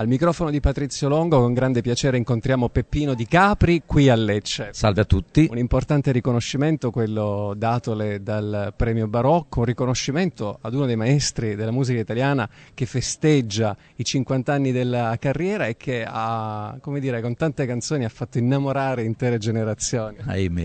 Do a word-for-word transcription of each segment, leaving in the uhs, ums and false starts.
Al microfono di Patrizio Longo con grande piacere incontriamo Peppino Di Capri qui a Lecce. Salve a tutti. Un importante riconoscimento quello datole dal Premio Barocco, un riconoscimento ad uno dei maestri della musica italiana che festeggia i cinquanta anni della carriera e che ha, come dire, con tante canzoni ha fatto innamorare intere generazioni. Ahimè.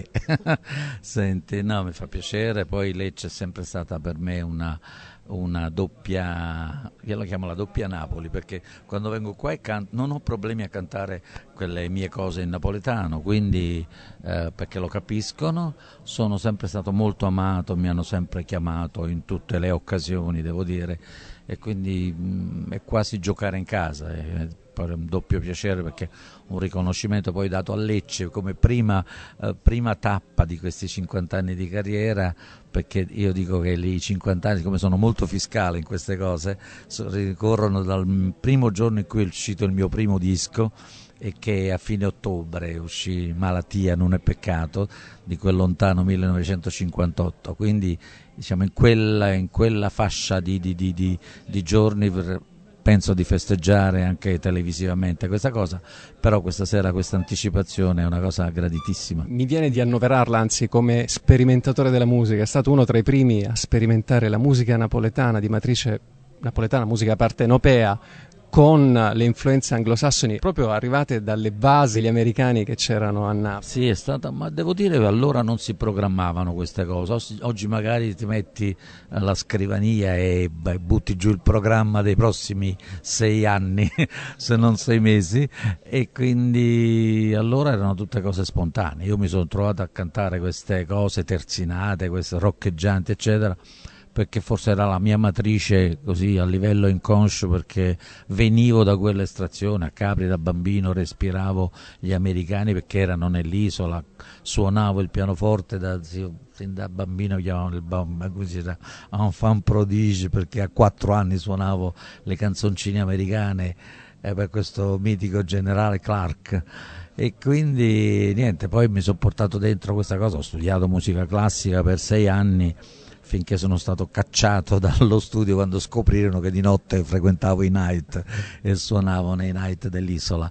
Senti, no, mi fa piacere, poi Lecce è sempre stata per me una una doppia, io la chiamo la doppia Napoli, perché quando vengo qua e canto non ho problemi a cantare quelle mie cose in napoletano, quindi eh, perché lo capiscono. Sono sempre stato molto amato, mi hanno sempre chiamato in tutte le occasioni, devo dire, e quindi mh, è quasi giocare in casa, è un doppio piacere, perché un riconoscimento poi dato a Lecce come prima, eh, prima tappa di questi cinquanta anni di carriera, perché io dico che i cinquanta anni, come sono molto fiscale in queste cose, ricorrono dal primo giorno in cui è uscito il mio primo disco, e che a fine ottobre uscì Malattia non è peccato, di quel lontano millenovecentocinquantotto, quindi diciamo in quella, in quella fascia di, di, di, di, di giorni per, penso di festeggiare anche televisivamente questa cosa, però questa sera questa anticipazione è una cosa graditissima. Mi viene di annoverarla anzi come sperimentatore della musica, è stato uno tra i primi a sperimentare la musica napoletana di matrice napoletana, musica partenopea, con le influenze anglosassoni proprio arrivate dalle basi degli americani che c'erano a Napoli. Sì, è stata, ma devo dire che allora non si programmavano queste cose. Oggi magari ti metti alla scrivania e beh, butti giù il programma dei prossimi sei anni, se non sei mesi, e quindi allora erano tutte cose spontanee. Io mi sono trovato a cantare queste cose terzinate, queste roccheggianti, eccetera, perché forse era la mia matrice così a livello inconscio, perché venivo da quell'estrazione, a Capri da bambino respiravo gli americani perché erano nell'isola, suonavo il pianoforte da, sin da bambino, chiamavano il bambino, così era enfant prodige, perché a quattro anni suonavo le canzoncine americane eh, per questo mitico generale Clark. E quindi niente, poi mi sono portato dentro questa cosa, ho studiato musica classica per sei anni, finché sono stato cacciato dallo studio quando scoprirono che di notte frequentavo i night e suonavo nei night dell'isola.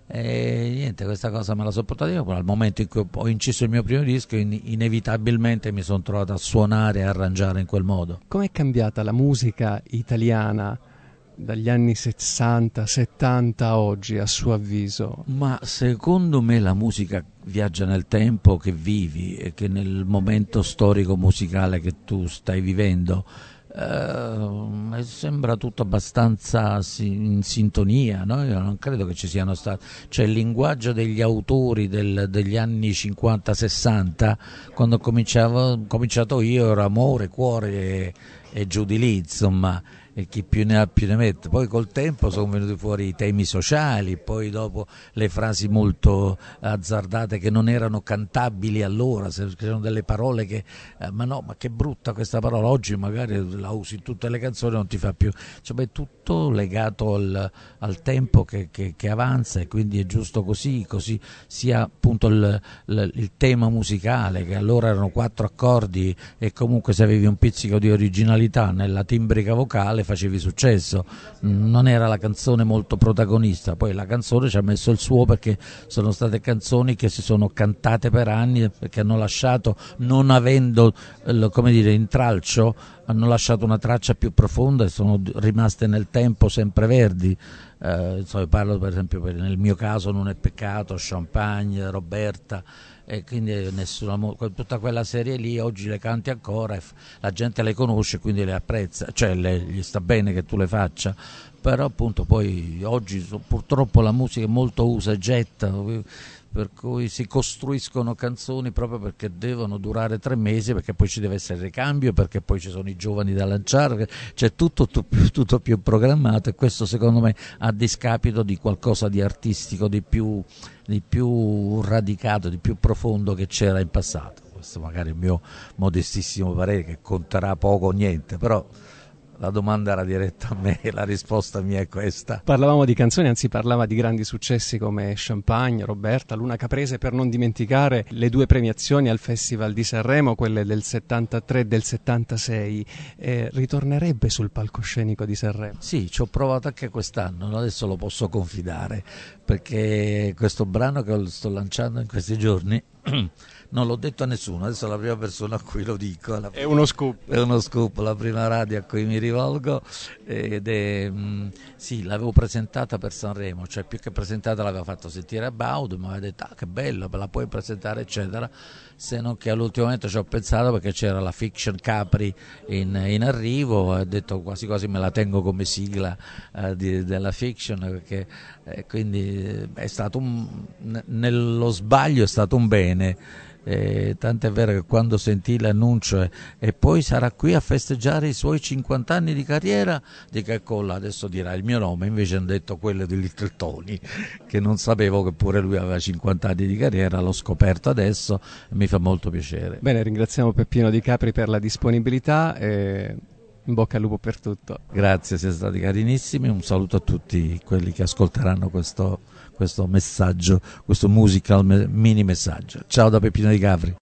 E niente, questa cosa me la sono portata io, però al momento in cui ho inciso il mio primo disco in, inevitabilmente mi sono trovato a suonare e arrangiare in quel modo. Com'è cambiata la musica italiana dagli anni sessanta settanta a oggi, a suo avviso? Ma secondo me la musica viaggia nel tempo che vivi e che nel momento storico musicale che tu stai vivendo eh, sembra tutto abbastanza in sintonia, no? Io non credo che ci siano stati, cioè il linguaggio degli autori del, degli anni cinquanta sessanta, quando cominciavo, cominciato io, era amore, cuore e, e giù di lì, insomma, e chi più ne ha più ne mette. Poi col tempo sono venuti fuori i temi sociali, poi dopo le frasi molto azzardate che non erano cantabili allora, c'erano delle parole che eh, ma no, ma che brutta questa parola, oggi magari la usi in tutte le canzoni, non ti fa più, cioè, è tutto legato al, al tempo che, che, che avanza, e quindi è giusto così, così sia appunto il, il, il tema musicale, che allora erano quattro accordi e comunque se avevi un pizzico di originalità nella timbrica vocale facevi successo. Non era la canzone molto protagonista, poi la canzone ci ha messo il suo, perché sono state canzoni che si sono cantate per anni, perché hanno lasciato, non avendo come dire intralcio, hanno lasciato una traccia più profonda e sono rimaste nel tempo sempreverdi. Eh, insomma, parlo per esempio per, nel mio caso Non è peccato, Champagne, Roberta, e quindi nessuna, tutta quella serie lì oggi le canti ancora e la gente le conosce, quindi le apprezza, cioè le, gli sta bene che tu le faccia, però appunto poi oggi purtroppo la musica è molto usa e getta, per cui si costruiscono canzoni proprio perché devono durare tre mesi, perché poi ci deve essere il ricambio, perché poi ci sono i giovani da lanciare, c'è tutto, tutto, tutto più programmato, e questo secondo me a discapito di qualcosa di artistico, di più, di più radicato, di più profondo che c'era in passato. Questo magari è il mio modestissimo parere, che conterà poco o niente, però La domanda era diretta a me, la risposta mia è questa. Parlavamo di canzoni, anzi parlava di grandi successi come Champagne, Roberta, Luna Caprese, per non dimenticare le due premiazioni al Festival di Sanremo, quelle del settantatré e del settantasei. Eh, ritornerebbe sul palcoscenico di Sanremo? Sì, ci ho provato anche quest'anno, adesso lo posso confidare, perché questo brano che sto lanciando in questi giorni non l'ho detto a nessuno, adesso è la prima persona a cui lo dico. È uno scoop. È uno scoop, la prima radio a cui mi rivolgo, ed è, mh, sì, l'avevo presentata per Sanremo, cioè più che presentata l'avevo fatto sentire a Baudo, mi aveva detto ah che bello, me la puoi presentare eccetera, se non che all'ultimo momento ci ho pensato perché c'era la Fiction Capri in, in arrivo, e ho detto quasi quasi me la tengo come sigla eh, di, della Fiction, perché eh, quindi è stato un, nello sbaglio è stato un bene. Eh, tant'è vero che quando sentì l'annuncio e, e poi sarà qui a festeggiare i suoi cinquanta anni di carriera, dico ecco là, adesso dirà il mio nome, invece hanno detto quello di Little Tony, che non sapevo che pure lui aveva cinquanta anni di carriera, l'ho scoperto adesso e mi fa molto piacere. Bene, ringraziamo Peppino Di Capri per la disponibilità e in bocca al lupo per tutto. Grazie, siete stati carinissimi, un saluto a tutti quelli che ascolteranno questo questo messaggio, questo musical mini messaggio. Ciao da Peppino Di Capri.